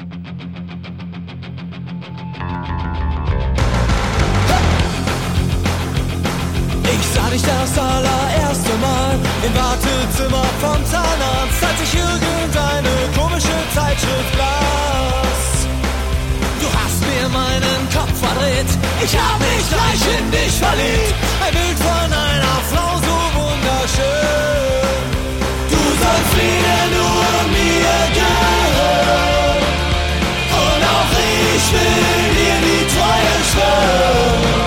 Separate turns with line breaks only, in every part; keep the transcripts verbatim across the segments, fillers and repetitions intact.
Ich sah dich das allererste Mal im Wartezimmer vom Zahnarzt, als ich irgendeine komische Zeitschrift las. Du hast mir meinen Kopf verdreht, ich hab mich gleich in dich verliebt. Ein Bild von einer Frau so wunderschön. Du sollst wieder nur mir gehören und auch ich will dir die Treue schwören.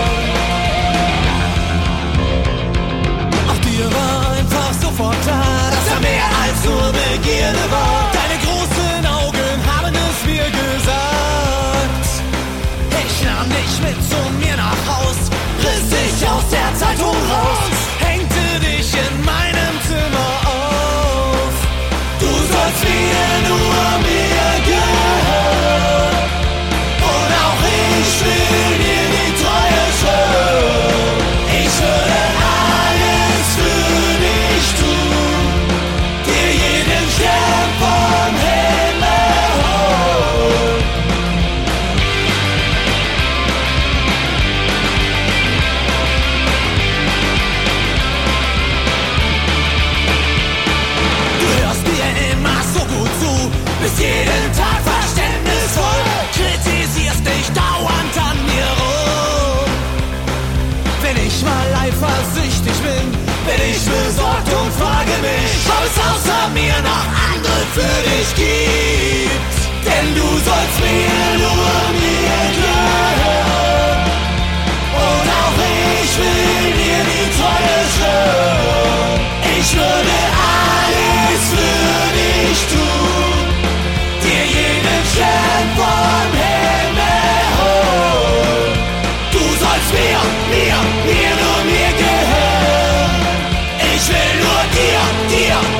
War einfach sofort klar, dass er mehr als nur Begierde war. Deine großen Augen haben es mir gesagt. Ich nahm dich mit zu mir nach Haus, riss dich aus der Zeitung raus, hängte dich in meinem Zimmer auf. Du sollst mir nur mir gehören und auch ich will dir die Treue schwören. Ich würde vom Himmel hoch. Du hörst mir immer so gut zu, bist jeden Tag verständnisvoll, kritisierst dich dauernd an mir rum. Wenn ich mal eifersüchtig bin, bin ich besorgt und frage mich, ob es außer mir noch andere für dich gibt. Denn du sollst mir nur mir gehören und auch ich will dir die Treue schwören. Ich würde alles für dich tun, dir jeden Stern vom Himmel holen. Du sollst mir, mir, mir nur mir gehören. Ich will nur dir, dir